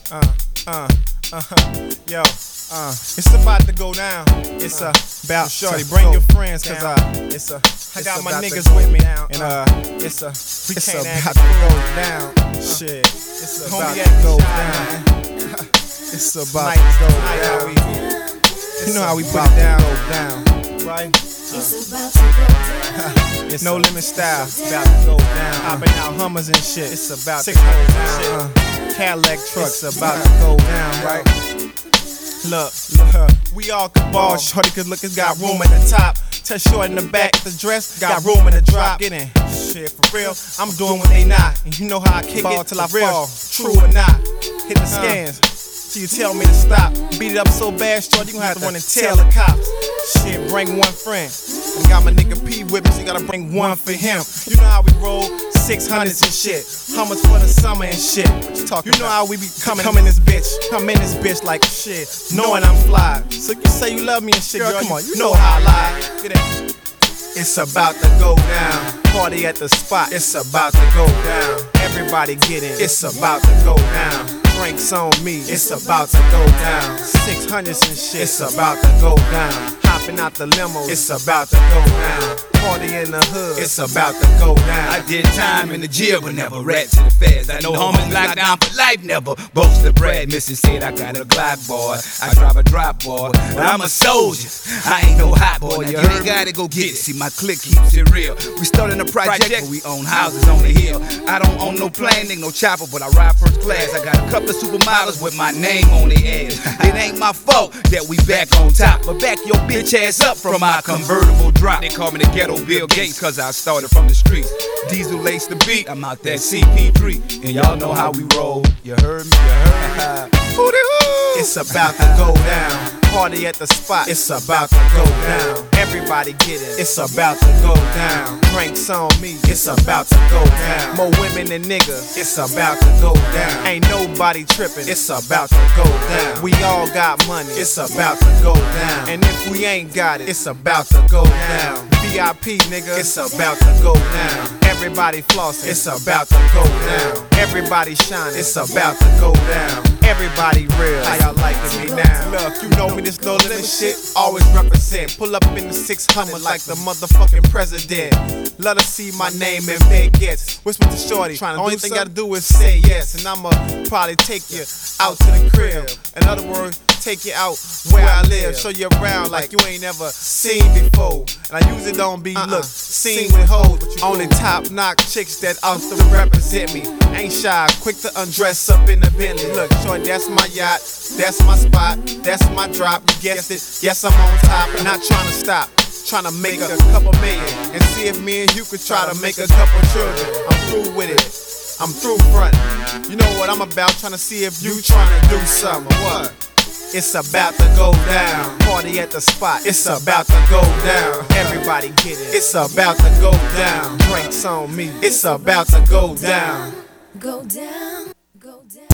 Yo, it's about to go down. It's about shorty. Bring your friends, cause I got my niggas with me, and it's about to go down. Shit, it's about to go down. It's about to go down. You know how we put it down, right? It's about to go down. It's No Limit style. It's about to go down. Hopping out Hummers and shit. It's about to go down. Cadillac trucks about to go down, right? Look, we all can ball. Shorty cause look, it's got room at the top. Tell short in the back, the dress got room in the drop. Get in, shit for real. I'm doing what they not, and you know how I kick ball till I fall. True or not, hit the scans. So you tell me to stop. Beat it up so bad, shorty, you gon' have to run and tell the cops. Shit, bring one friend. I got my nigga P with me, so you gotta bring one for him. You know how we roll 600s and shit. Hummers for the summer and shit. What you talking about? You know how we be coming in this bitch. Come in this bitch like shit, knowing I'm fly. So you say you love me and shit, girl, come on, you know how I lie. Get it. It's about to go down. Party at the spot. It's about to go down. Everybody get in. It's about to go down. Drinks on me. It's about to go down. 600s and shit. It's about to go down. Hopping out the limo. It's about to go down. Party in the hood. It's about to go down. I did time in the jail, but never rat to the feds. I know homies locked down for life, never boast the bread. Missy said I got a Glock, boy. I drive a drop, boy. But I'm a soldier. I ain't no hot boy. Now you ain't gotta go get it. See, my clique keeps it real. We started a project, but we own houses on the hill. I don't own no plane, ain't no chopper, but I ride first class. I got a couple of supermodels with my name on their ass. It ain't my fault that we back on top, but back your bitch ass up from my convertible drop. They call me the ghetto Bill Gates, cause I started from the streets. Diesel lace the beat, I'm out that CP3, and y'all know how we roll. You heard me, It's about to go down. Party at the spot. It's about to go down. Everybody get it. It's about to go down. Drinks on me. It's about to go down. More women than niggas. It's about to go down. Ain't nobody tripping. It's about to go down. We all got money. It's about to go down. And if we ain't got it, it's about to go down. VIP nigga. It's about to go down. Everybody flossing. It's about to go down. Everybody shining. It's about to go down. Everybody real. How y'all like to be now? Look, you know me, this No Limit shit. Always represent. Pull up in the 600 like the motherfucking president. Let her see my name in Vegas. Whisper to shorty. Only thing gotta do is say yes, and I'ma probably take you out to the crib. In other words, take you out where I live, show you around like you ain't never seen before. And I usually don't be seen with hoes, only top knock chicks that also represent me. Ain't shy, quick to undress up in the Bentley. Look, shorty, that's my yacht, that's my spot, that's my drop. You guessed it, yes I'm on top, not trying to stop. Trying to make a couple million and see if me and you could try to make a couple children. I'm through with it. I'm through frontin'. You know what I'm about, trying to see if you trying to do something. What? It's about to go down. Party at the spot. It's about to go down. Everybody get it. It's about to go down. Drinks on me. It's about to go down. Go down.